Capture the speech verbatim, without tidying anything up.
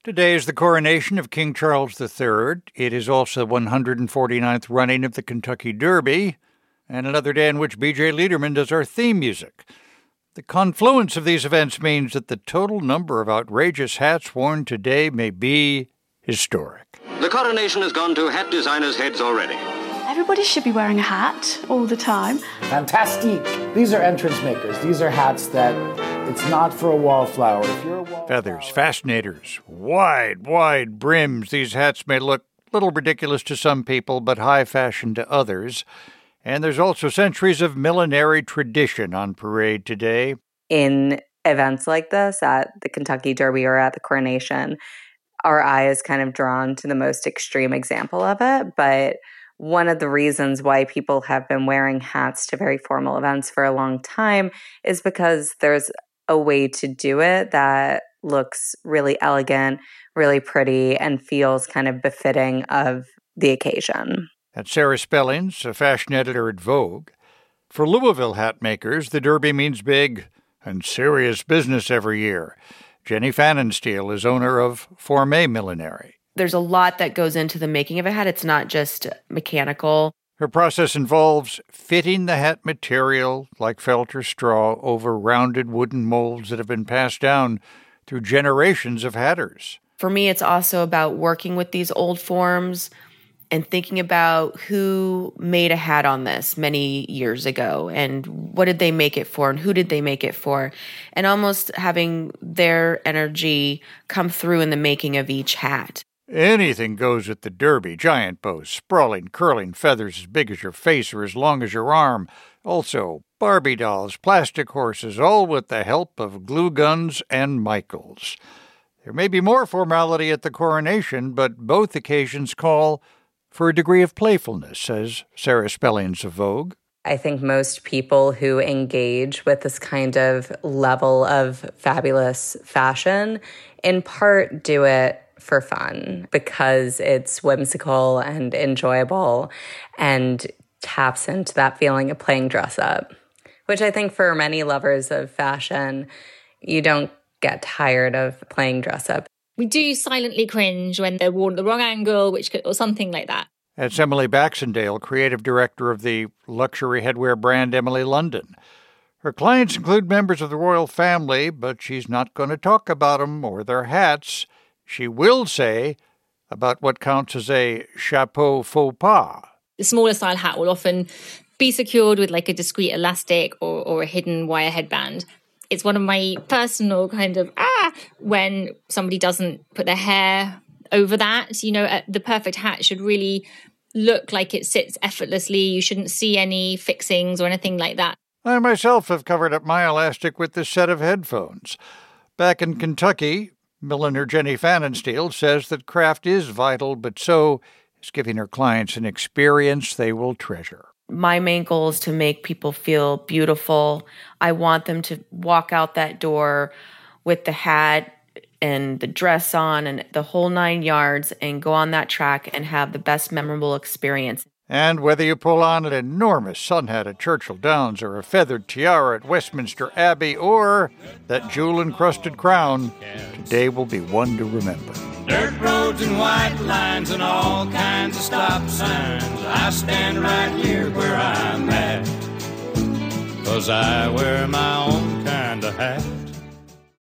Today is the coronation of King Charles the Third. It is also the one hundred forty-ninth running of the Kentucky Derby, and another day in which B J Liederman does our theme music. The confluence of these events means that the total number of outrageous hats worn today may be historic. The coronation has gone to hat designers' heads already. Everybody should be wearing a hat all the time. Fantastique. These are entrance makers. These are hats that it's not for a wallflower. If you're a wallflower... Feathers, fascinators, wide, wide brims. These hats may look a little ridiculous to some people, but high fashion to others. And there's also centuries of millinery tradition on parade today. In events like this, at the Kentucky Derby or at the coronation, our eye is kind of drawn to the most extreme example of it, but one of the reasons why people have been wearing hats to very formal events for a long time is because there's a way to do it that looks really elegant, really pretty, and feels kind of befitting of the occasion. That's Sarah Spellings, a fashion editor at Vogue. For Louisville hat makers, the Derby means big and serious business every year. Jenny Pfannenstiel is owner of Forme Millinery. There's a lot that goes into the making of a hat. It's not just mechanical. Her process involves fitting the hat material, like felt or straw, over rounded wooden molds that have been passed down through generations of hatters. For me, it's also about working with these old forms and thinking about who made a hat on this many years ago and what did they make it for and who did they make it for, and almost having their energy come through in the making of each hat. Anything goes at the Derby. Giant bows, sprawling, curling feathers as big as your face or as long as your arm. Also, Barbie dolls, plastic horses, all with the help of glue guns and Michaels. There may be more formality at the coronation, but both occasions call for a degree of playfulness, says Sarah Spellings of Vogue. I think most people who engage with this kind of level of fabulous fashion, in part do it for fun because it's whimsical and enjoyable and taps into that feeling of playing dress up, which I think for many lovers of fashion, you don't get tired of playing dress up. We do silently cringe when they're worn at the wrong angle, which could, or something like that. That's Emily Baxendale, creative director of the luxury headwear brand Emily London. Her clients include members of the royal family, but she's not going to talk about them or their hats. She will say about what counts as a chapeau faux pas. The smaller style hat will often be secured with like a discreet elastic or, or a hidden wire headband. It's one of my personal kind of, ah, when somebody doesn't put their hair over that. You know, the perfect hat should really look like it sits effortlessly. You shouldn't see any fixings or anything like that. I myself have covered up my elastic with this set of headphones. Back in Kentucky, milliner Jenny Pfannenstiel says that craft is vital, but so is giving her clients an experience they will treasure. My main goal is to make people feel beautiful. I want them to walk out that door with the hat and the dress on and the whole nine yards and go on that track and have the best memorable experience. And whether you pull on an enormous sun hat at Churchill Downs or a feathered tiara at Westminster Abbey or that jewel-encrusted crown, today will be one to remember. Dirt roads and white lines and all kinds of stop signs. I stand right here where I'm at, 'cause I wear my own kind of hat.